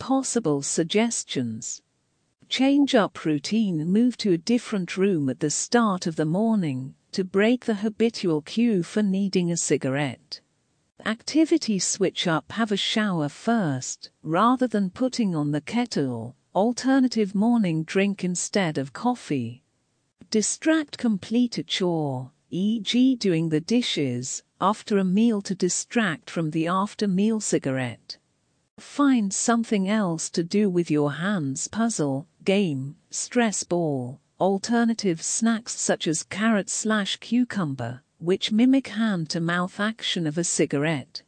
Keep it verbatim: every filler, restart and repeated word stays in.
possible suggestions. Change up routine. Move to a different room at the start of the morning to break the habitual cue for needing a cigarette. Activity switch up. Have a shower first, rather than putting on the kettle. Alternative morning drink instead of coffee. Distract. Complete a chore, for example doing the dishes, after a meal to distract from the after-meal cigarette. Find something else to do with your hands. Puzzle, game, stress ball. Alternative snacks such as carrot slash cucumber, which mimic hand-to-mouth action of a cigarette.